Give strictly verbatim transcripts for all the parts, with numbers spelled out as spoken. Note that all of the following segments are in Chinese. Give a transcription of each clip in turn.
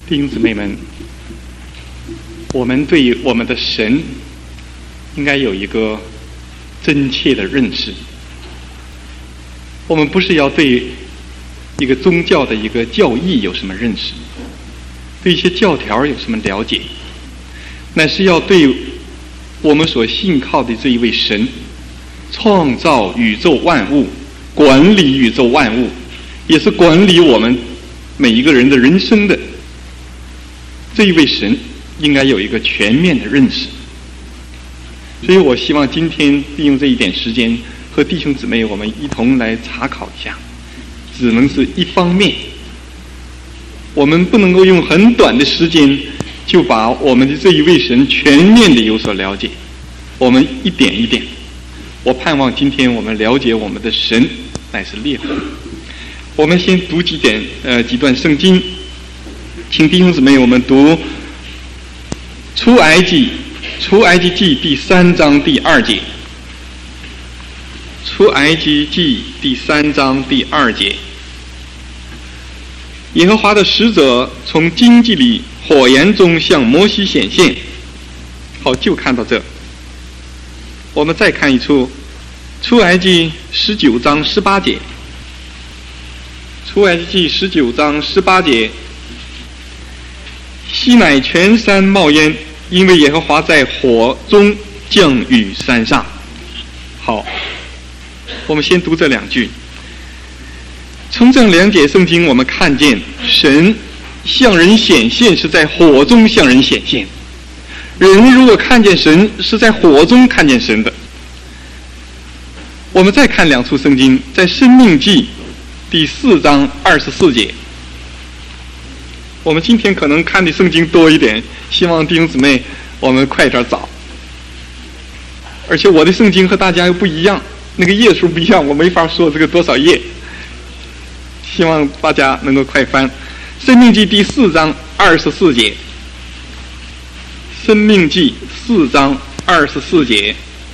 弟兄姊妹们，我们对于我们的神应该有一个真切的认识。我们不是要对一个宗教的一个教义有什么认识，对一些教条有什么了解，乃是要对我们所信靠的这一位神，创造宇宙万物，管理宇宙万物，也是管理我们每一个人的人生的这一位神，应该有一个全面的认识。所以我希望今天利用这一点时间，和弟兄姊妹我们一同来查考一下。只能是一方面，我们不能够用很短的时间就把我们的这一位神全面的有所了解，我们一点一点。我盼望今天我们了解我们的神乃是烈火。我们先读几点呃几段圣经，请弟兄姊妹我们读出埃及出埃及记第三章第二节。出埃及记第三章第二节，耶和华的使者从荆棘里火焰中向摩西显现。好，就看到这。我们再看一处，出埃及十九章十八节。出埃及记十九章十八节，西乃全山冒烟，因为耶和华在火中降雨山上。好，我们先读这两句。从这两节圣经，我们看见神向人显现是在火中向人显现。人如果看见神，是在火中看见神的。我们再看两处圣经，在申命记第四章二十四节。我们今天可能看的圣经多一点，希望弟兄姊妹我们快点找。而且我的圣经和大家又不一样，那个页数不一样，我没法说这个多少页。希望大家能够快翻。申命记第四章二十四节。申命记四章二十四节，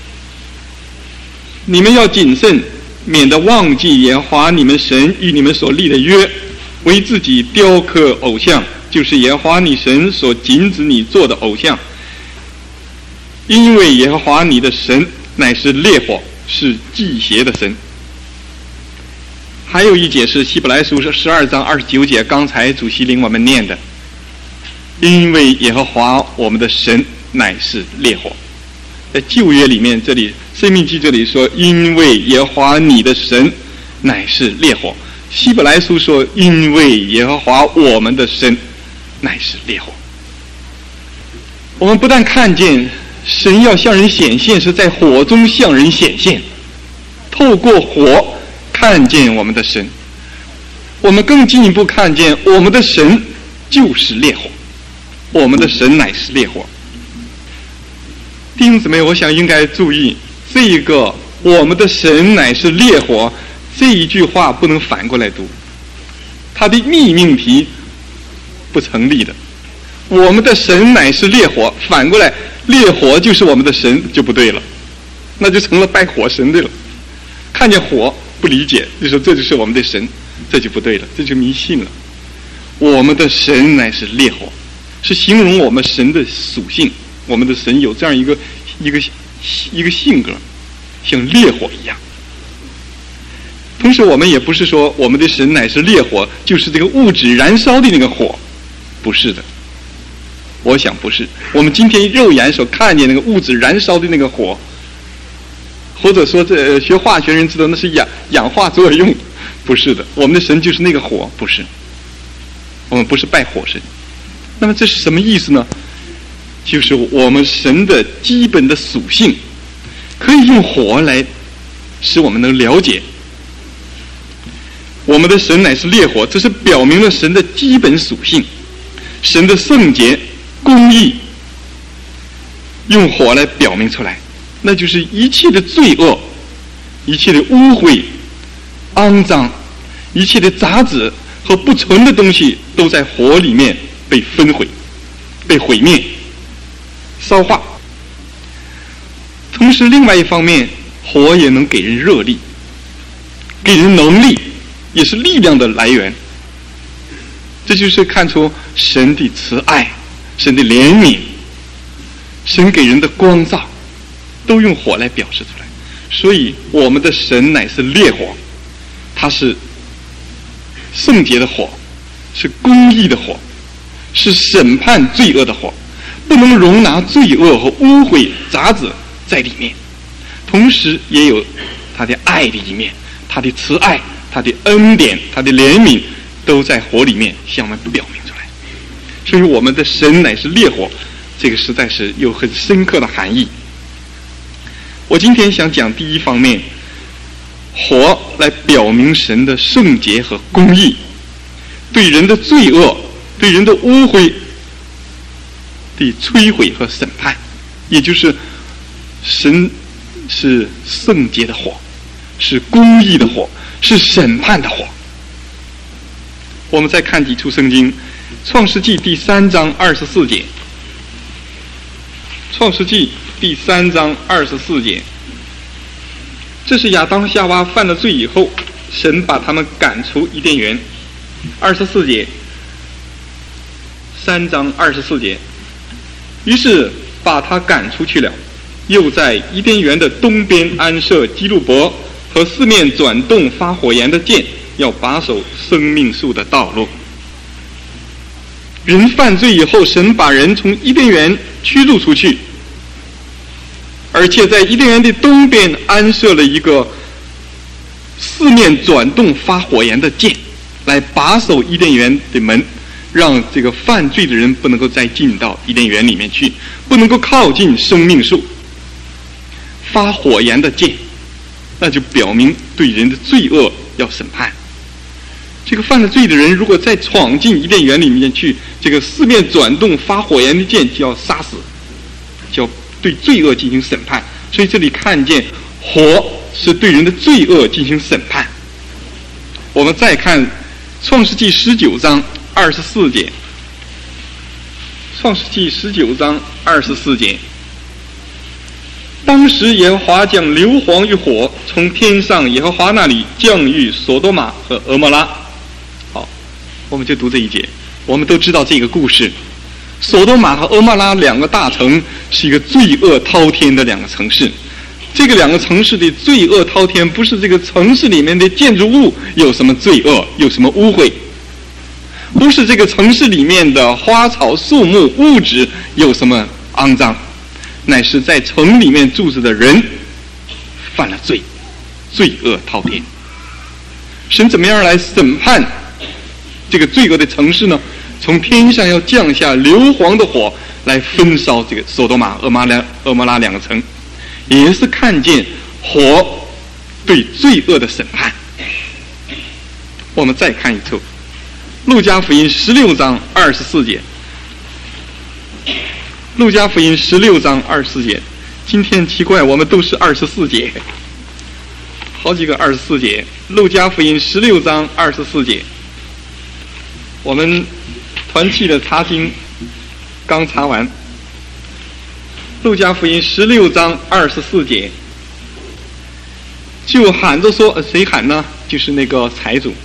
你们要谨慎，免得忘记耶和华你们神与你们所立的约，为自己雕刻偶像，就是耶和华你神所禁止你做的偶像。因为耶和华你的神乃是烈火，是忌邪的神。还有一节是希伯来书十二章二十九节，刚才主席领我们念的，因为耶和华我们的神乃是烈火。在旧约里面，这里申命记这里说，因为耶和华你的神乃是烈火。希伯来书说，因为耶和华我们的神乃是烈火。我们不但看见神要向人显现，是在火中向人显现，透过火看见我们的神，我们更进一步看见我们的神就是烈火，我们的神乃是烈火。弟兄姊妹，我想应该注意这一个我们的神乃是烈火这一句话不能反过来读，它的逆命题不成立的。我们的神乃是烈火，反过来烈火就是我们的神就不对了，那就成了拜火神的了。看见火不理解，就说这就是我们的神，这就不对了，这就迷信了。我们的神乃是烈火，是形容我们神的属性。我们的神有这样一个一个一个性格，像烈火一样。同时我们也不是说我们的神乃是烈火就是这个物质燃烧的那个火，不是的，我想不是。我们今天肉眼所看见那个物质燃烧的那个火，或者说这学化学人知道那是氧氧化作用，不是的。我们的神就是那个火，不是。我们不是拜火神。那么这是什么意思呢？就是我们神的基本的属性，可以用火来使我们能了解。我们的神乃是烈火，这是表明了神的基本属性，神的圣洁、公义，用火来表明出来。那就是一切的罪恶，一切的污秽、肮脏，一切的杂质和不纯的东西都在火里面被焚毁、被毁灭、烧化。同时另外一方面，火也能给人热力，给人能力，也是力量的来源。 这就是看出神的慈爱，神的怜悯，神给人的光照，都用火来表示出来。所以我们的神乃是烈火，它是圣洁的火，是公义的火，是审判罪恶的火，不能容纳罪恶和污秽杂质在里面，同时也有他的爱的一面，他的慈爱，他的恩典，他的怜悯，都在火里面向我们表明出来。所以我们的神乃是烈火，这个实在是有很深刻的含义。我今天想讲第一方面，火来表明神的圣洁和公义，对人的罪恶，对人的污秽的摧毁和审判，也就是神是圣洁的火，是公义的火，是审判的火。我们再看几处圣经，创世纪第三章二十四节，创世纪第三章二十四节，这是亚当夏娃犯了罪以后，神把他们赶出伊甸园。二十四节，三章二十四节，于是把他赶出去了，又在伊甸园的东边安设基路伯和四面转动发火焰的剑，要把守生命树的道路。人犯罪以后，神把人从伊甸园驱逐出去，而且在伊甸园的东边安设了一个四面转动发火焰的剑，来把守伊甸园的门，让这个犯罪的人不能够再进到伊甸园里面去，不能够靠近生命树。发火焰的剑，那就表明对人的罪恶要审判。这个犯了罪的人如果再闯进伊甸园里面去，这个四面转动发火焰的剑就要杀死，就要对罪恶进行审判。所以这里看见火是对人的罪恶进行审判。我们再看创世纪十九章二十四节，创世纪十九章二十四节，当时耶和华将硫磺与火从天上耶和华那里降于所多玛和俄摩拉。好，我们就读这一节。我们都知道这个故事，所多玛和俄摩拉两个大城是一个罪恶滔天的两个城市。这个两个城市的罪恶滔天，不是这个城市里面的建筑物有什么罪恶，有什么污秽，不是这个城市里面的花草树木物质有什么肮脏，乃是在城里面住着的人犯了罪，罪恶滔天。神怎么样来审判这个罪恶的城市呢？从天上要降下硫磺的火来焚烧这个所多玛、俄摩拉、俄摩拉两个城，也是看见火对罪恶的审判。我们再看一处，路加福音十六章二十四节。路加福音十六章二十四节，今天奇怪，我们都是二十四节，好几个二十四节。路加福音十六章二十四节，我们团契的查经刚查完。路加福音十六章二十四节，就喊着说，谁喊呢？就是那个财主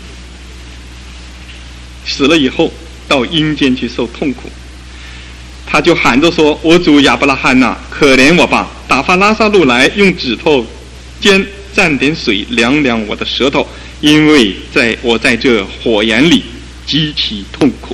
死了以后到阴间去受痛苦，他就喊着说，我主亚伯拉罕呐，可怜我吧，打发拉撒路来，用指头尖蘸点水凉凉我的舌头，因为在我在这火焰里极其痛苦。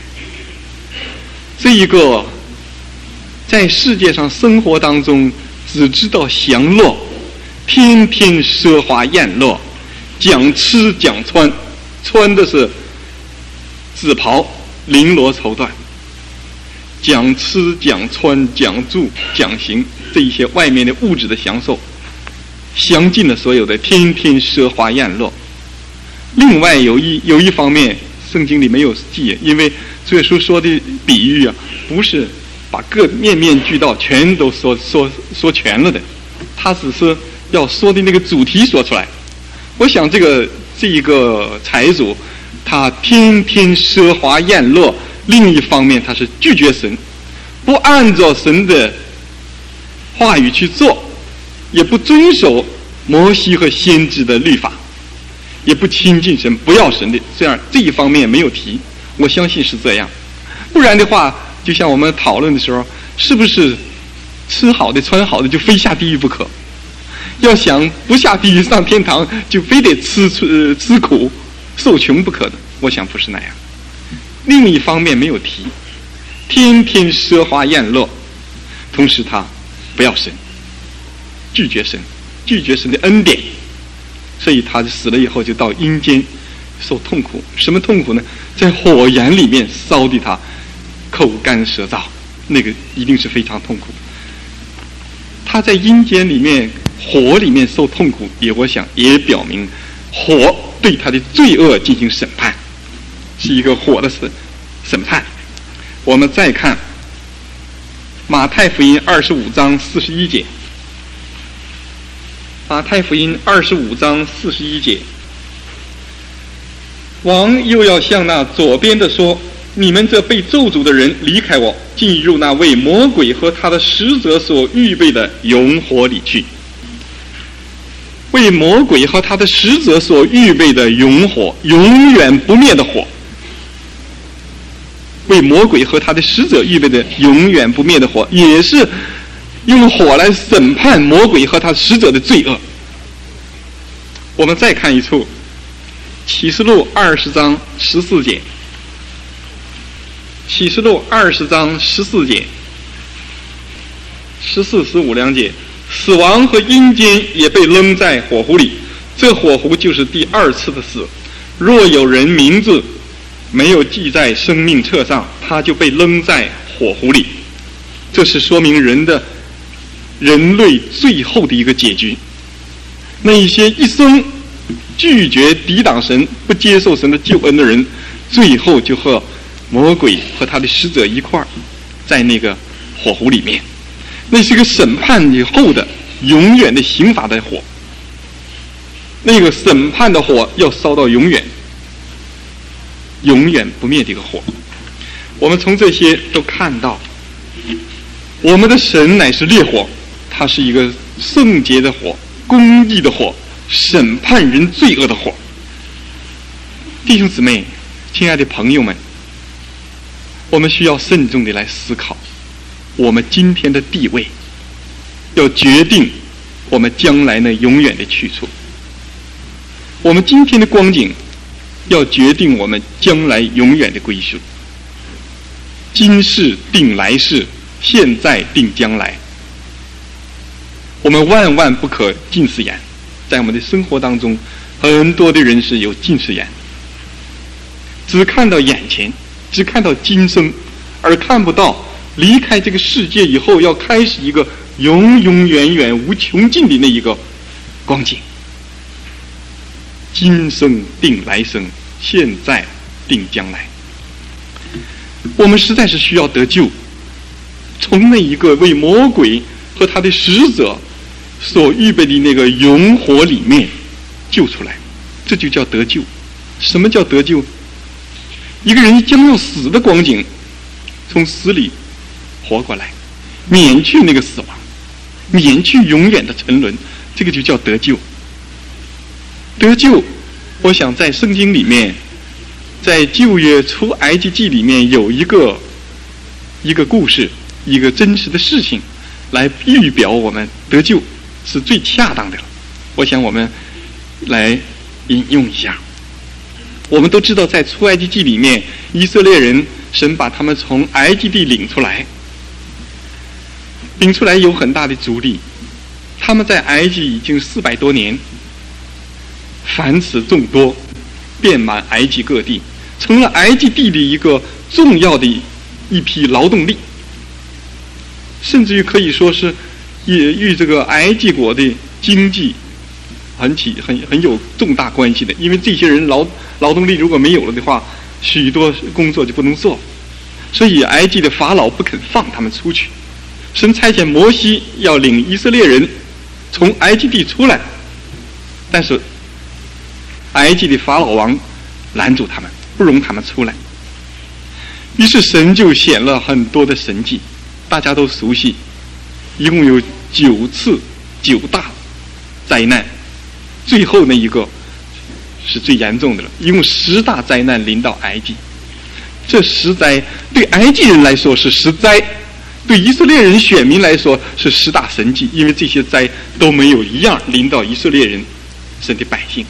这一个在世界上生活当中只知道享乐，天天奢华宴乐，讲吃讲穿，穿的是紫袍绫罗绸缎，讲吃讲穿讲住讲行，这一些外面的物质的享受享尽了所有的，天天奢华宴乐。另外有一有一方面圣经里没有记，因为主耶稣说的比喻啊，不是把各面面俱到全都说说说全了的，他只是要说的那个主题说出来。我想这个这一个财主，他天天奢华宴乐，另一方面他是拒绝神，不按照神的话语去做，也不遵守摩西和先知的律法，也不亲近神，不要神的，这样这一方面没有提。 我相信是这样。不然的话，就像我们讨论的时候，是不是吃好的穿好的就非下地狱不可？要想不下地狱上天堂，就非得吃吃吃苦受穷不可的。我想不是那样。另一方面没有提，天天奢华宴乐，同时他不要神，拒绝神，拒绝神的恩典，所以他死了以后就到阴间受痛苦。什么痛苦呢？在火焰里面烧的他口干舌燥，那个一定是非常痛苦。他在阴间里面火里面受痛苦，也我想也表明火对他的罪恶进行审判，是一个火的审审判。我们再看马太福音二十五章四十一节，马太福音二十五章四十一节，王又要向那左边的说：你们这被咒诅的人，离开我，进入那为魔鬼和他的使者所预备的永火里去。为魔鬼和他的使者所预备的永火，永远不灭的火。为魔鬼和他的使者预备的永远不灭的火，也是用火来审判魔鬼和他使者的罪恶。我们再看一处启示录二十章十四节，启示录二十章十四节，十四十五两节，死亡和阴间也被扔在火湖里，这火湖就是第二次的死。若有人名字没有记在生命册上，他就被扔在火湖里。这是说明人的人类最后的一个结局。那一些一生拒绝抵挡神、不接受神的救恩的人，最后就和魔鬼和他的使者一块儿在那个火湖里面。那是个审判以后的永远的刑罚的火，那个审判的火要烧到永远永远不灭的一个火。我们从这些都看到，我们的神乃是烈火，它是一个圣洁的火，公义的火，审判人罪恶的火。弟兄姊妹，亲爱的朋友们，我们需要慎重地来思考我们今天的地位，要决定我们将来那永远的去处。我们今天的光景要决定我们将来永远的归宿。今世定来世，现在定将来。我们万万不可近视眼。在我们的生活当中，很多的人是有近视眼，只看到眼前，只看到今生，而看不到离开这个世界以后要开始一个永永远远无穷尽的那一个光景。今生定来生，现在定将来。我们实在是需要得救，从那一个为魔鬼和他的使者所预备的那个永火里面救出来，这就叫得救。什么叫得救？一个人将要死的光景，从死里活过来，免去那个死亡，免去永远的沉沦，这个就叫得救。得救，我想在圣经里面，在旧约出埃及记里面有一个一个故事，一个真实的事情来预表我们得救是最恰当的了。我想我们来引用一下。我们都知道在出埃及记里面，以色列人神把他们从埃及地领出来，领出来有很大的阻力，他们在埃及已经四百多年，繁殖众多，遍满埃及各地，成了埃及地的一个重要的一批劳动力，甚至于可以说是也与这个埃及国的经济很起很很有重大关系的。因为这些人劳劳动力如果没有了的话，许多工作就不能做，所以埃及的法老不肯放他们出去。神差遣摩西要领以色列人从埃及地出来，但是埃及的法老王拦住他们，不容他们出来。于是神就显了很多的神迹，大家都熟悉，一共有九次九大灾难，最后那一个是最严重的了，一共十大灾难临到埃及。 这十灾对埃及人来说是十灾，对以色列人选民来说是十大神迹，因为这些灾都没有一样临到以色列人神的百姓。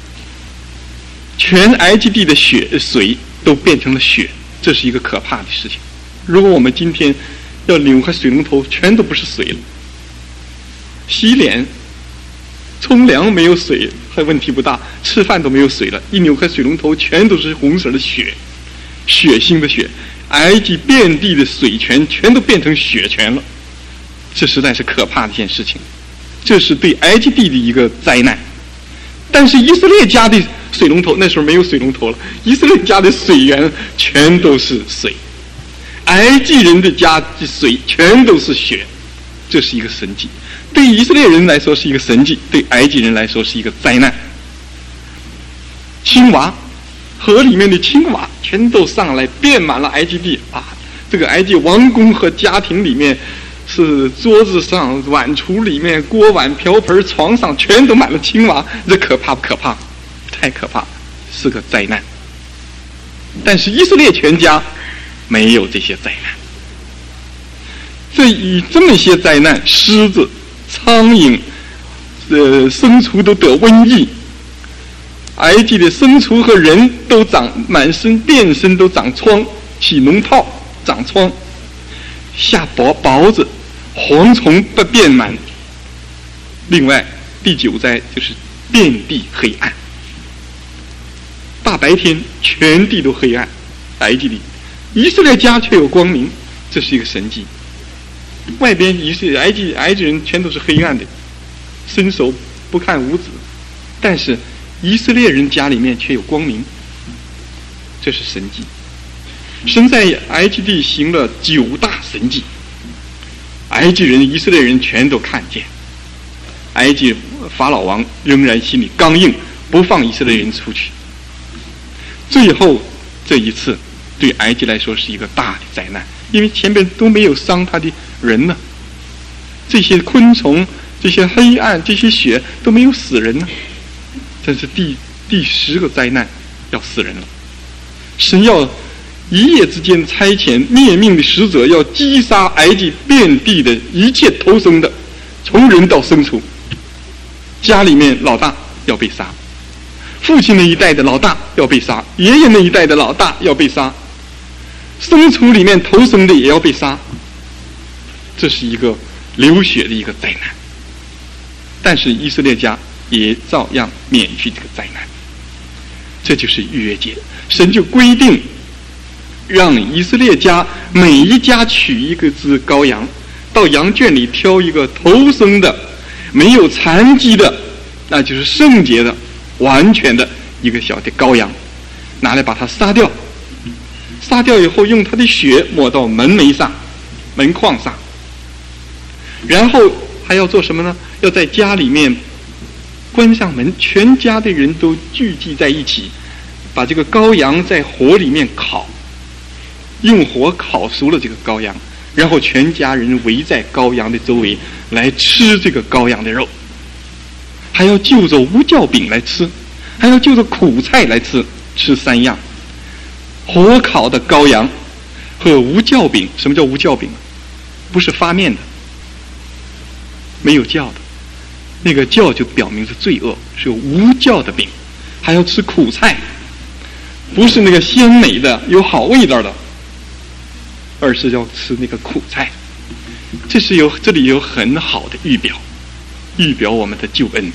全埃及地的血水都变成了血，这是一个可怕的事情。如果我们今天要扭开水龙头，全都不是水了。洗脸、冲凉没有水还问题不大，吃饭都没有水了，一扭开水龙头，全都是红色的血，血腥的血。埃及遍地的水泉全都变成血泉了，这实在是可怕的一件事情。这是对埃及地的一个灾难。但是以色列家的水龙头，那时候没有水龙头了，以色列家的水源全都是水，埃及人的家的水全都是血，这是一个神迹。对以色列人来说是一个神迹，对埃及人来说是一个灾难。青蛙，河里面的青蛙全都上来遍满了埃及地啊！这个埃及王宫和家庭里面，是桌子上、碗橱里面、锅碗瓢盆、床上全都满了青蛙，这可怕不可怕？太可怕，是个灾难。但是以色列全家没有这些灾难。这以这么些灾难，狮子、苍蝇、呃牲畜都得瘟疫，埃及的牲畜和人都长满身遍身都长疮，起脓疱，长疮，下雹雹子，蝗虫不遍满。另外第九灾就是遍地黑暗，大白天全地都黑暗，埃及里以色列家却有光明，这是一个神迹。外边以色列埃及埃及人全都是黑暗的，伸手不看五指，但是以色列人家里面却有光明，这是神迹。神在埃及地行了九大神迹，埃及人以色列人全都看见。埃及法老王仍然心里刚硬，不放以色列人出去。最后这一次对埃及来说是一个大的灾难，因为前面都没有伤他的人呢，这些昆虫、这些黑暗、这些血都没有死人呢。这是第第十个灾难，要死人了。神要一夜之间差遣灭命的使者，要击杀埃及遍地的一切投生的，从人到牲畜。家里面老大要被杀，父亲那一代的老大要被杀，爷爷那一代的老大要被杀，牲畜里面投生的也要被杀。这是一个流血的一个灾难，但是以色列家也照样免去这个灾难。这就是逾越节，神就规定让以色列家每一家取一个只羔羊，到羊圈里挑一个头生的，没有残疾的，那就是圣洁的、完全的一个小的羔羊，拿来把它杀掉。杀掉以后，用它的血抹到门楣上、门框上，然后还要做什么呢？要在家里面关上门，全家的人都聚集在一起，把这个羔羊在火里面烤，用火烤熟了这个羔羊，然后全家人围在羔羊的周围来吃这个羔羊的肉，还要就着无酵饼来吃，还要就着苦菜来吃，吃三样：火烤的羔羊和无酵饼。什么叫无酵饼？不是发面的，没有酵的，那个酵就表明是罪恶，是有无酵的饼。还要吃苦菜，不是那个鲜美的有好味道的，而是要吃那个苦菜。这是有这里有很好的预表，预表我们的救恩。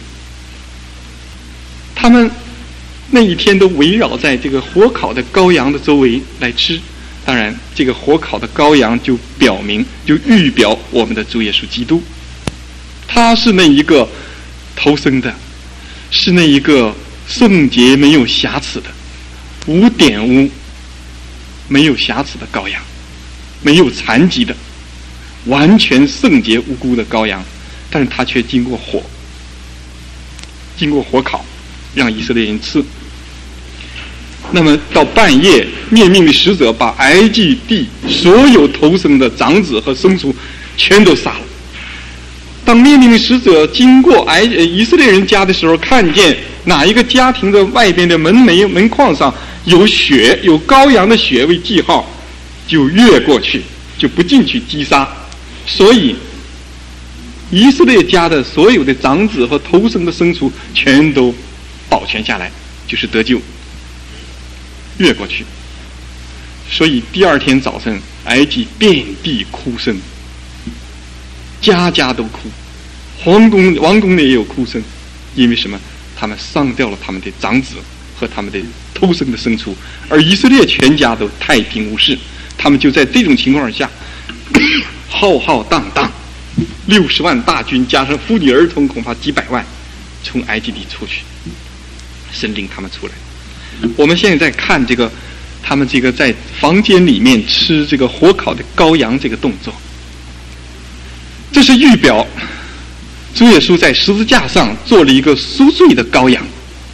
他们那一天都围绕在这个火烤的羔羊的周围来吃。当然这个火烤的羔羊就表明就预表我们的主耶稣基督，他是那一个头生的，是那一个圣洁没有瑕疵的、无玷污没有瑕疵的羔羊，没有残疾的，完全圣洁无辜的羔羊。但是他却经过火经过火烤，让以色列人吃。那么到半夜，灭命的使者把埃及地所有头生的长子和牲畜全都杀了。当灭命的使者经过埃以色列人家的时候，看见哪一个家庭的外边的门楣门框上有血有羔羊的血为记号，就越过去，就不进去击杀。所以以色列家的所有的长子和头生的牲畜全都保全下来，就是得救，越过去。所以第二天早晨，埃及遍地哭声，家家都哭，皇宫王宫内也有哭声。因为什么？他们丧掉了他们的长子和他们的偷生的牲畜，而以色列全家都太平无事。他们就在这种情况下浩浩荡荡，六十万大军加上妇女儿童，恐怕几百万从埃及地出去，神领他们出来。我们现在在看这个他们这个在房间里面吃这个火烤的羔羊这个动作，这是预表主耶稣在十字架上做了一个赎罪的羔羊。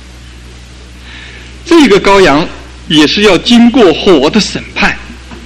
这个羔羊也是要经过火的审判。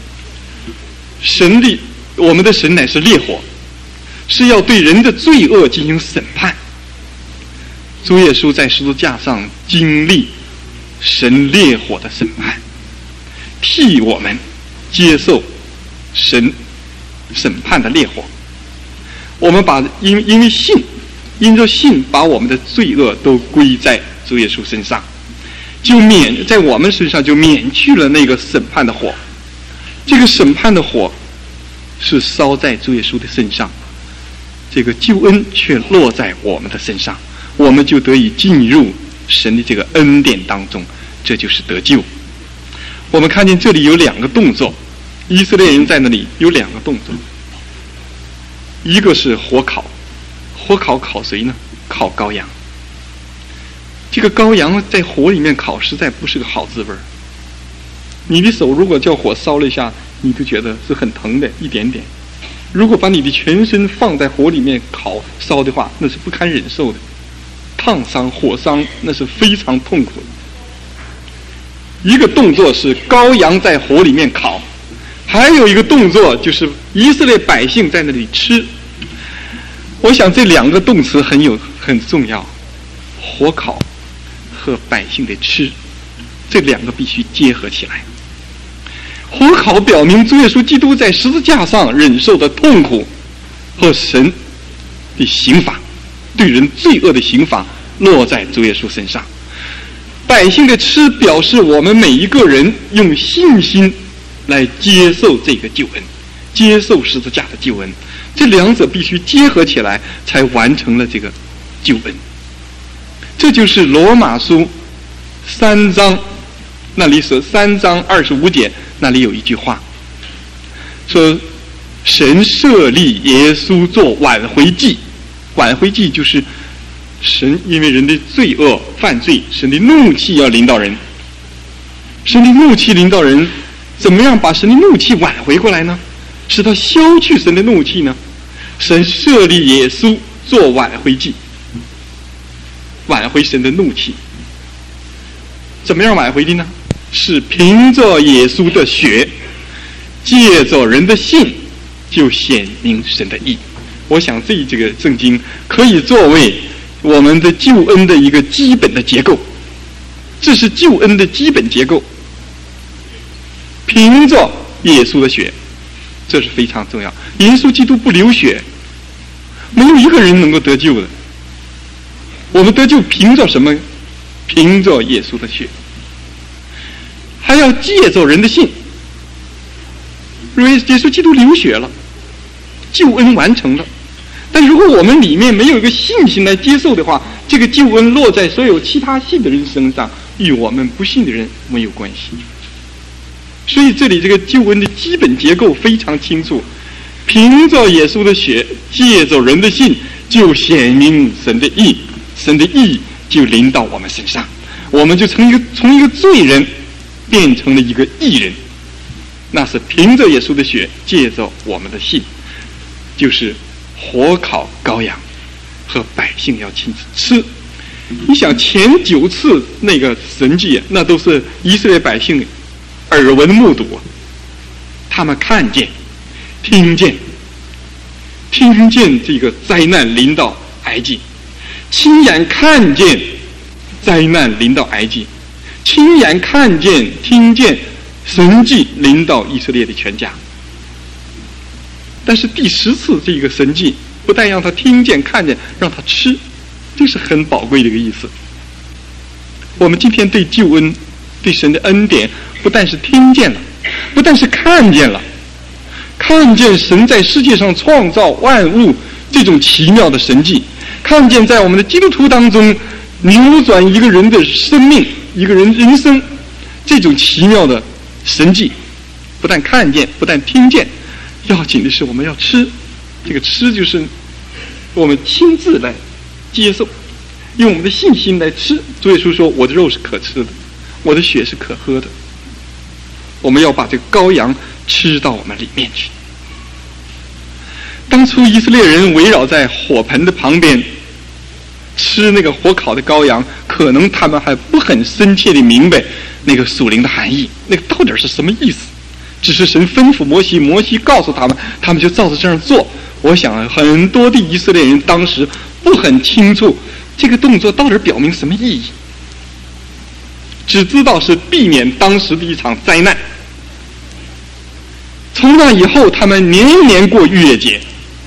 神的我们的神乃是烈火，是要对人的罪恶进行审判。主耶稣在十字架上经历神烈火的审判，替我们接受神审判的烈火。我们把因因为信，因着信把我们的罪恶都归在主耶稣身上，就免在我们身上就免去了那个审判的火。这个审判的火是烧在主耶稣的身上，这个救恩却落在我们的身上，我们就得以进入神的这个恩典当中，这就是得救。我们看见这里有两个动作，以色列人在那里有两个动作，一个是火烤，火烤烤谁呢？烤羔羊。这个羔羊在火里面烤实在不是个好滋味儿。你的手如果叫火烧了一下，你就觉得是很疼的，一点点。如果把你的全身放在火里面烤烧的话，那是不堪忍受的，烫伤火伤那是非常痛苦的。一个动作是羔羊在火里面烤，还有一个动作就是以色列百姓在那里吃。我想这两个动词很有很重要，火烤和百姓的吃，这两个必须结合起来。火烤表明主耶稣基督在十字架上忍受的痛苦和神的刑罚，对人罪恶的刑罚落在主耶稣身上。百姓的吃表示我们每一个人用信心来接受这个救恩，接受十字架的救恩，这两者必须结合起来才完成了这个救恩。这就是罗马书三章那里说三章二十五节那里有一句话，说神设立耶稣做挽回祭。挽回祭就是神因为人的罪恶犯罪，神的怒气要临到人，神的怒气临到人，怎么样把神的怒气挽回过来呢？使他消去神的怒气呢？神设立耶稣做挽回祭，挽回神的怒气。怎么样挽回的呢？是凭着耶稣的血，借着人的信，就显明神的义。我想这这个圣经可以作为我们的救恩的一个基本的结构，这是救恩的基本结构。凭着耶稣的血，这是非常重要。耶稣基督不流血，没有一个人能够得救的。我们得救凭着什么？凭着耶稣的血，还要借着人的信。因为耶稣基督流血了，救恩完成了。但如果我们里面没有一个信心来接受的话，这个救恩落在所有其他信的人身上，与我们不信的人没有关系。所以这里这个救恩的基本结构非常清楚，凭着耶稣的血，借着人的信，就显明神的义，神的义就临到我们身上，我们就从一个从一个罪人变成了一个义人。那是凭着耶稣的血，借着我们的信，就是火烤羔羊和百姓要亲自吃。你想前九次那个神迹，那都是以色列百姓耳闻目睹，他们看见听见听见这个灾难临到埃及，亲眼看见灾难临到埃及， 亲眼看见、听见神迹临到以色列的全家。但是第十次这个神迹，不但让他听见、看见，让他吃，这是很宝贵的一个意思。我们今天对救恩、对神的恩典，不但是听见了，不但是看见了，看见神在世界上创造万物这种奇妙的神迹，看见在我们的基督徒当中扭转一个人的生命、一个人人生这种奇妙的神迹，不但看见，不但听见，要紧的是我们要吃。这个吃就是我们亲自来接受，用我们的信心来吃。主耶稣说，我的肉是可吃的，我的血是可喝的。我们要把这个羔羊吃到我们里面去。当初以色列人围绕在火盆的旁边吃那个火烤的羔羊，可能他们还不很深切地明白那个属灵的含义，那个到底是什么意思。只是神吩咐摩西，摩西告诉他们，他们就照着这样做。我想很多的以色列人当时不很清楚这个动作到底表明什么意义，只知道是避免当时的一场灾难。从那以后，他们年年过逾越节，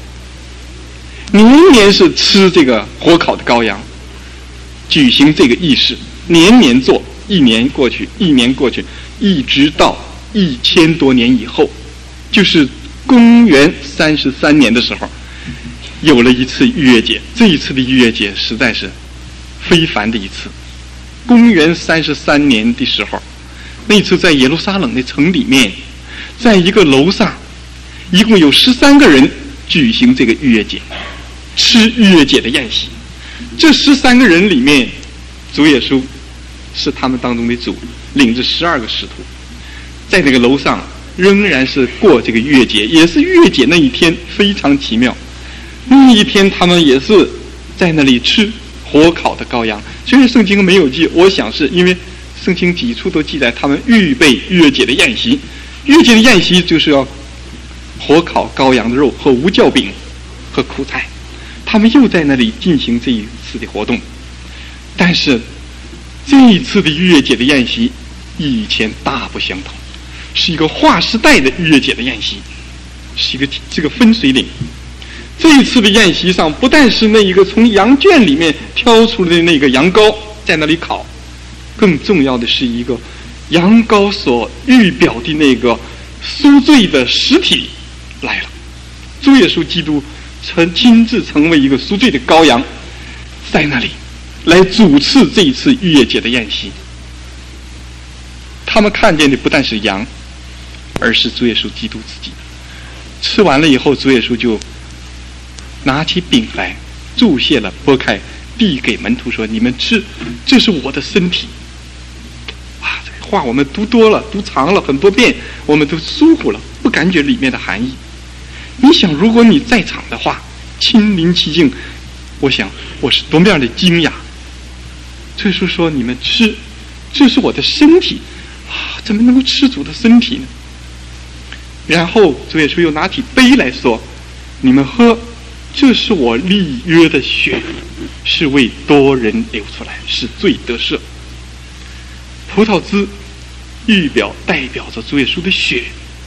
年年是吃这个火烤的羔羊，举行这个仪式，年年做，一年过去，一年过去，一直到一千多年以后，就是公元三十三年的时候，有了一次逾越节。这一次的逾越节实在是非凡的一次。公元三十三年的时候，那次在耶路撒冷的城里面，在一个楼上，一共有十三个人举行这个逾越节，吃逾越节的宴席。这十三个人里面，主耶稣是他们当中的主，领着十二个使徒，在这个楼上仍然是过这个逾越节，也是逾越节那一天非常奇妙。那一天他们也是在那里吃火烤的羔羊，虽然圣经没有记，我想是因为圣经几处都记载他们预备逾越节的宴席。逾越节的宴席就是要火烤羔羊的肉和无酵饼和苦菜，他们又在那里进行这一次的活动。但是这一次的逾越节的宴席与以前大不相同，是一个划时代的逾越节的宴席，是一个这个分水岭。这一次的宴席上，不但是那一个从羊圈里面挑出来的那个羊羔在那里烤，更重要的是一个羊羔所预表的那个赎罪的实体来了。主耶稣基督曾亲自成为一个赎罪的羔羊，在那里来主持这一次逾越节的宴席。他们看见的不但是羊，而是主耶稣基督自己。吃完了以后，主耶稣就拿起饼来，注谢了，拨开，递给门徒说：“你们吃，这是我的身体。”哇，这个话我们读多了，读长了很多遍，我们都疏忽了，不感觉里面的含义。你想，如果你在场的话，亲临其境，我想我是多么样的惊讶。主耶稣说：“你们吃，这是我的身体。”啊，怎么能够吃主的身体呢？然后主耶稣又拿起杯来说：“你们喝，这是我立约的血，是为多人流出来，是罪得赦。”葡萄汁预表代表着主耶稣的血，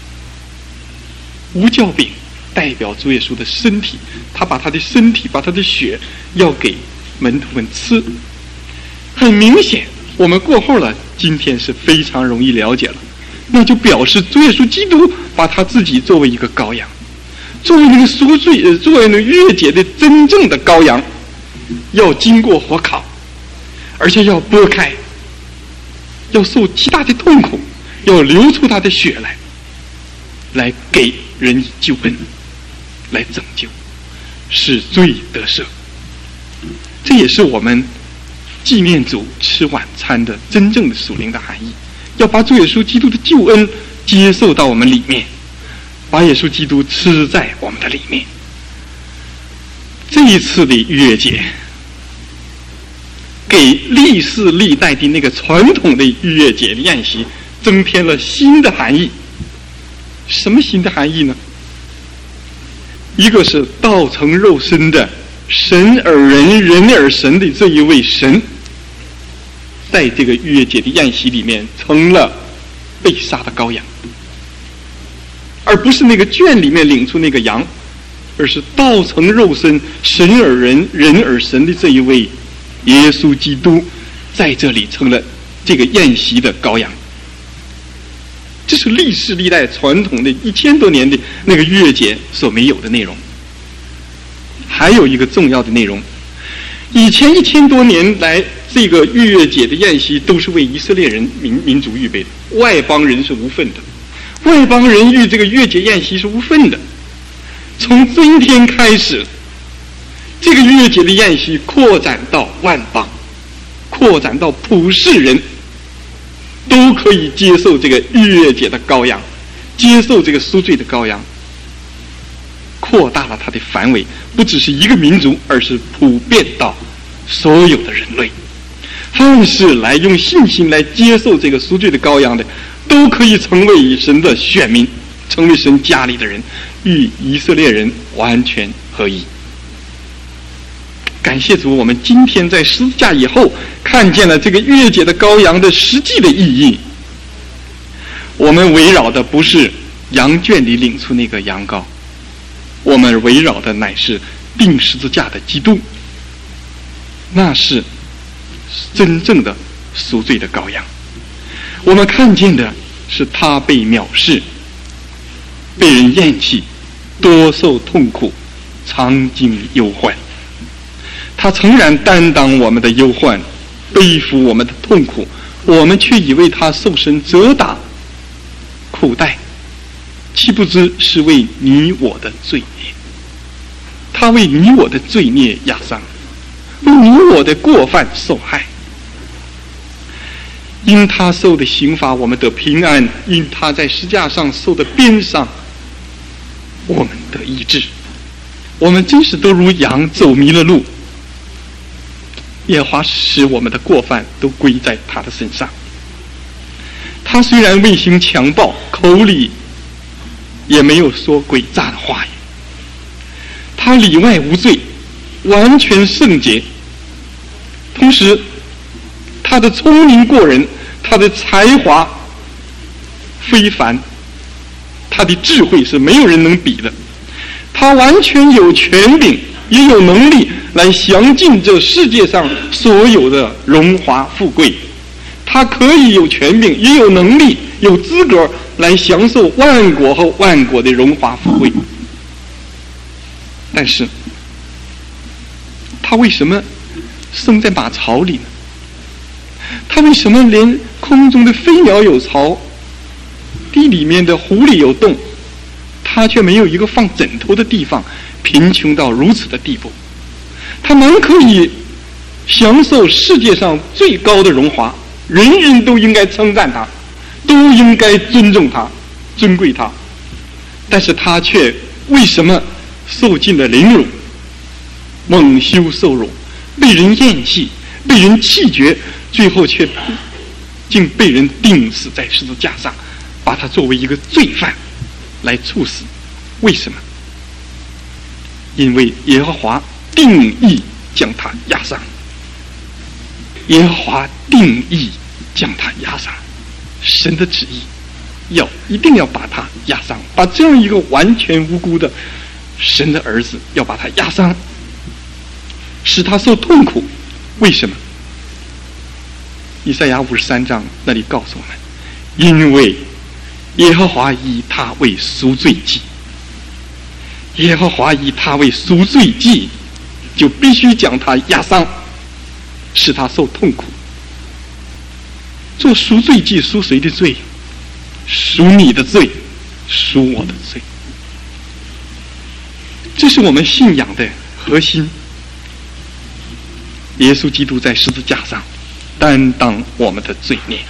无酵饼代表主耶稣的身体，他把他的身体把他的血要给门徒们吃。很明显，我们过后了，今天是非常容易了解了，那就表示主耶稣基督把他自己作为一个羔羊，作为那个赎罪，作为那个逾越节的真正的羔羊，要经过火烤，而且要剥开，要受极大的痛苦，要流出他的血来，来给人以救恩，来拯救，使罪得赦。这也是我们纪念主吃晚餐的真正的属灵的含义，要把主耶稣基督的救恩接受到我们里面，把耶稣基督吃在我们的里面。这一次的逾越节给历世历代的那个传统的逾越节的宴席增添了新的含义。什么新的含义呢？一个是道成肉身的神而人，人而神的这一位神， 在这个逾越节的宴席里面成了被杀的羔羊，而不是那个圈里面领出那个羊，而是道成肉身、神而人、人而神的这一位耶稣基督，在这里成了这个宴席的羔羊。这是历世历代传统的一千多年的那个逾越节所没有的内容。还有一个重要的内容，以前一千多年来，这个逾越节的宴席都是为以色列人民民族预备的，外邦人是无份的。外邦人与这个逾越节宴席是无份的。从今天开始，这个逾越节的宴席扩展到万邦，扩展到普世人，都可以接受这个逾越节的羔羊，接受这个赎罪的羔羊，扩大了它的范围，不只是一个民族，而是普遍到所有的人类。凡是来用信心来接受这个赎罪的羔羊的，都可以成为神的选民，成为神家里的人，与以色列人完全合一。感谢主，我们今天在十字架以后看见了这个逾越节的羔羊的实际的意义。我们围绕的不是羊圈里领出那个羊羔，我们围绕的乃是钉十字架的基督，那是真正的赎罪的羔羊。我们看见的是他被藐视，被人厌弃，多受痛苦，常经忧患。他诚然担当我们的忧患，背负我们的痛苦，我们却以为他受神责打苦待，岂不知是为你我的罪孽。他为你我的罪孽压伤，为你我的过犯受害。因他受的刑罚，我们得平安；因他在十字架上受的鞭伤，我们得医治。我们真是都如羊走迷了路，耶和华使我们的过犯都归在他的身上。他虽然未行强暴，口里也没有说诡诈的话语，他里外无罪，完全圣洁。同时他的聪明过人，他的才华非凡，他的智慧是没有人能比的。他完全有权柄，也有能力来享尽这世界上所有的荣华富贵。他可以有权柄，也有能力，有资格来享受万国和万国的荣华富贵。但是他为什么生在马槽里呢？他为什么连空中的飞鸟有巢，地里面的狐狸有洞，他却没有一个放枕头的地方，贫穷到如此的地步？他蛮可以享受世界上最高的荣华，人人都应该称赞他，都应该尊重他，尊贵他。但是他却为什么受尽了凌辱，蒙羞受辱，被人厌弃，被人弃绝，最后却竟被人钉死在十字架上，把他作为一个罪犯来处死？为什么？因为耶和华定义将他压伤，耶和华定义将他压伤，神的旨意要一定要把他压伤，把这样一个完全无辜的神的儿子要把他压伤，使他受痛苦。为什么？以赛亚五十三章那里告诉我们，因为耶和华以他为赎罪祭，耶和华以他为赎罪祭，就必须将他压伤，使他受痛苦。做赎罪祭赎谁的罪？赎你的罪，赎我的罪。这是我们信仰的核心。耶稣基督在十字架上担当我们的罪孽。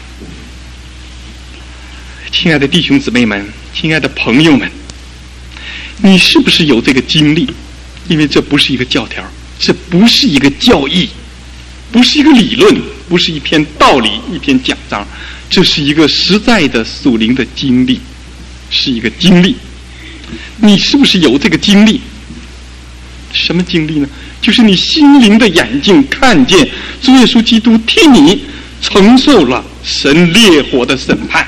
亲爱的弟兄姊妹们，亲爱的朋友们，你是不是有这个经历？因为这不是一个教条，这不是一个教义，不是一个理论，不是一篇道理，一篇讲章，这是一个实在的属灵的经历，是一个经历。你是不是有这个经历？什么经历呢？就是你心灵的眼睛看见主耶稣基督替你承受了神烈火的审判。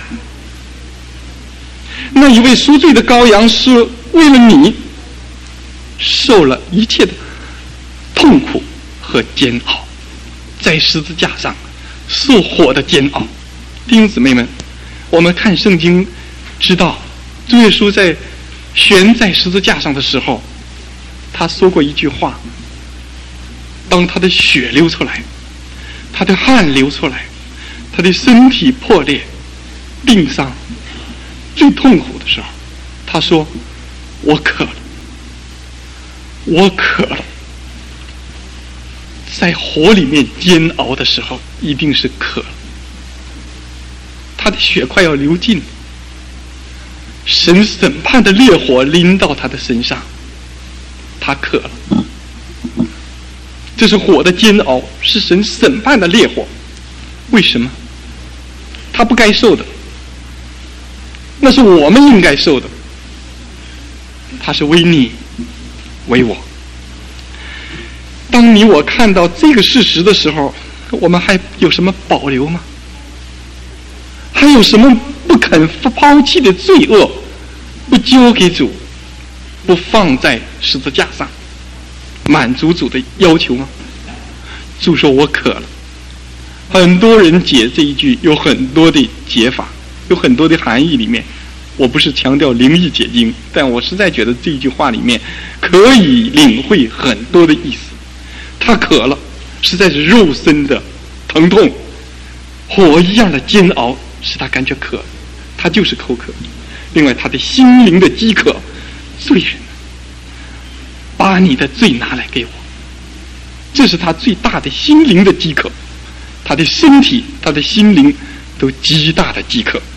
那一位赎罪的羔羊是为了你受了一切的痛苦和煎熬，在十字架上受火的煎熬。弟兄姊妹们，我们看圣经知道，主耶稣在悬在十字架上的时候，他说过一句话，当他的血流出来，他的汗流出来，他的身体破裂，病伤最痛苦的时候，他说我渴了，我渴了。在火里面煎熬的时候一定是渴了，他的血快要流尽了，神审判的烈火临到他的身上，他渴了。这是火的煎熬，是神审判的烈火。为什么？他不该受的，那是我们应该受的。他是为你为我。当你我看到这个事实的时候，我们还有什么保留吗？还有什么不肯抛弃的罪恶不交给主，不放在十字架上满足主的要求吗？主说我渴了。很多人解这一句有很多的解法，有很多的含义，里面我不是强调灵意解经，但我实在觉得这一句话里面可以领会很多的意思。他渴了，实在是肉身的疼痛，火一样的煎熬使他感觉渴，他就是口渴。另外他的心灵的饥渴，罪人把你的罪拿来给我，这是他最大的心灵的饥渴。他的身体他的心灵都极大的饥渴。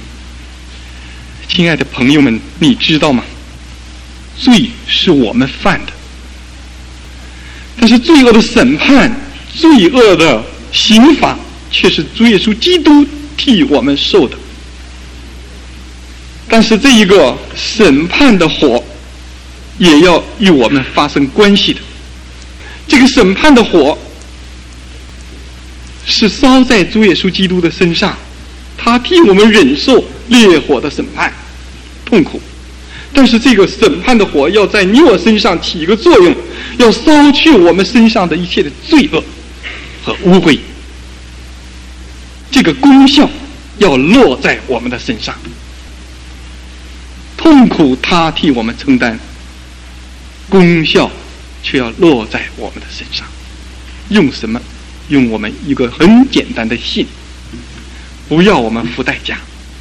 亲爱的朋友们，你知道吗？罪是我们犯的，但是罪恶的审判，罪恶的刑罚却是主耶稣基督替我们受的。但是这一个审判的火也要与我们发生关系的。这个审判的火是烧在主耶稣基督的身上，他替我们忍受烈火的审判痛苦。但是这个审判的火要在你我身上起一个作用，要烧去我们身上的一切的罪恶和污秽，这个功效要落在我们的身上。痛苦他替我们承担，功效却要落在我们的身上。用什么？用我们一个很简单的信，不要我们付代价。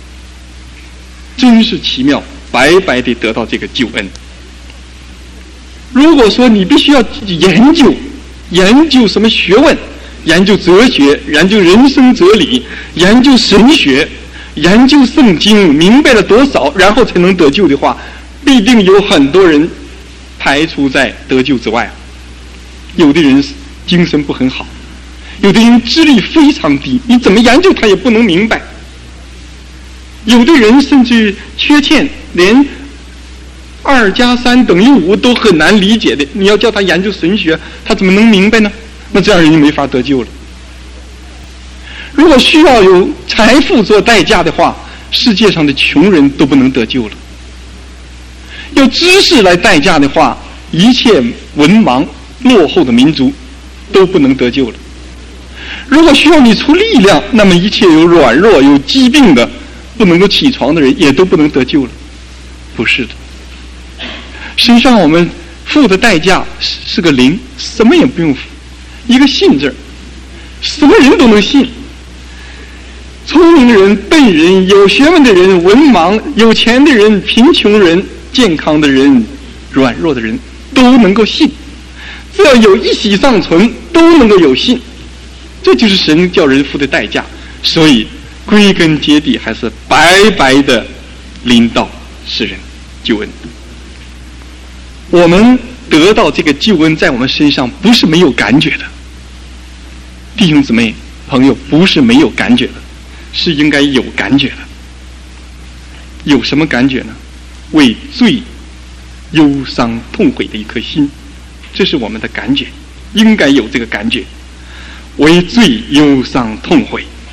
真是奇妙，白白地得到这个救恩。如果说你必须要研究研究什么学问，研究哲学，研究人生哲理，研究神学，研究圣经，明白了多少然后才能得救的话，必定有很多人排除在得救之外。有的人精神不很好，有的人智力非常低，你怎么研究他也不能明白。有的人甚至缺欠，连二加三等于五都很难理解的，你要叫他研究神学，他怎么能明白呢？那这样人就没法得救了。如果需要有财富做代价的话，世界上的穷人都不能得救了。有知识来代价的话，一切文盲落后的民族都不能得救了。如果需要你出力量，那么一切有软弱有疾病的不能够起床的人也都不能得救了。不是的，实际上我们付的代价是个零，什么也不用付，一个信字，什么人都能信。聪明人、笨人、有学问的人、文盲、有钱的人、贫穷人、健康的人、软弱的人都能够信，只要有一息尚存都能够有信。这就是神叫人付的代价。所以归根结底还是白白的临到世人救恩。我们得到这个救恩在我们身上不是没有感觉的，弟兄姊妹朋友，不是没有感觉的，是应该有感觉的。有什么感觉呢？为罪忧伤痛悔的一颗心，这是我们的感觉，应该有这个感觉。为罪忧伤痛悔，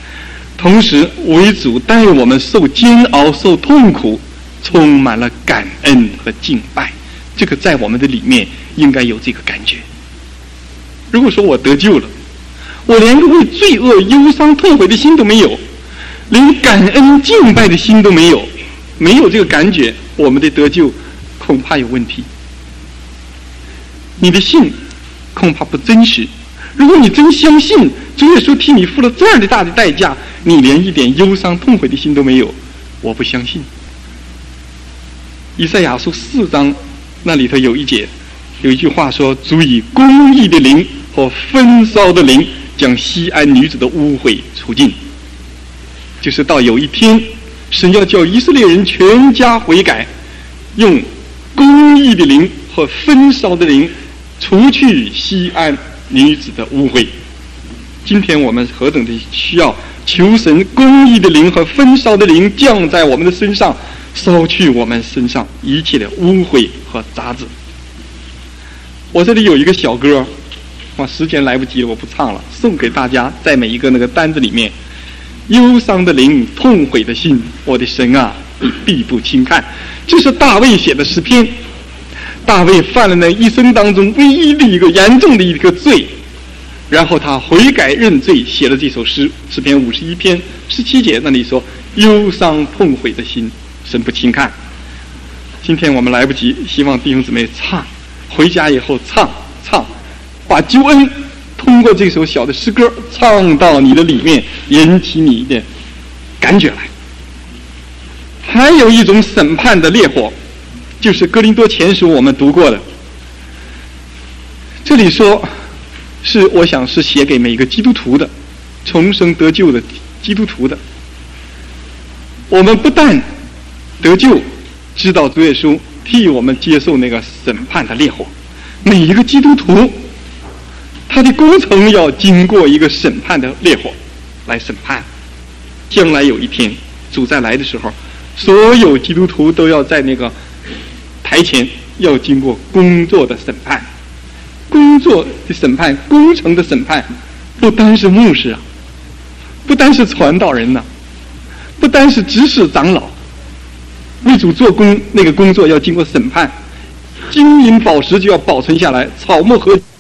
同时为主带我们受煎熬、受痛苦，充满了感恩和敬拜。这个在我们的里面应该有这个感觉。如果说我得救了，我连个为罪恶忧伤痛悔的心都没有，连感恩敬拜的心都没有，没有这个感觉，我们的得救恐怕有问题。你的信恐怕不真实。如果你真相信主耶稣替你付了这样的大的代价，你连一点忧伤痛悔的心都没有，我不相信。以赛亚书四章那里头有一节，有一句话说：主以公义的灵和焚烧的灵将西安女子的污秽除尽。就是到有一天，神要叫以色列人全家悔改，用公义的灵和焚烧的灵除去西安女子的污秽。今天我们何等的需要求神公义的灵和焚烧的灵降在我们的身上，烧去我们身上一切的污秽和杂质。我这里有一个小歌，哇，时间来不及了，我不唱了，送给大家，在每一个那个单子里面。忧伤的灵，痛悔的心，我的神啊，你必不轻看。这是大卫写的诗篇。大卫犯了那一生当中唯一的一个严重的一个罪，然后他悔改认罪，写了这首诗，诗篇五十一篇十七节那里说：忧伤痛悔的心，神不轻看。今天我们来不及，希望弟兄姊妹唱，回家以后唱唱，把救恩通过这首小的诗歌唱到你的里面，引起你的感觉来。还有一种审判的烈火，就是哥林多前书我们读过的，这里说是我想是写给每个基督徒的，重生得救的基督徒的。我们不但得救，知道主耶稣替我们接受那个审判的烈火，每一个基督徒他的工程要经过一个审判的烈火来审判。将来有一天主再来的时候，所有基督徒都要在那个台前要经过工作的审判。工作的审判，工程的审判，不单是牧师啊，不单是传道人呐、啊，不单是执事长老，为主做工那个工作要经过审判。金银宝石就要保存下来，草木和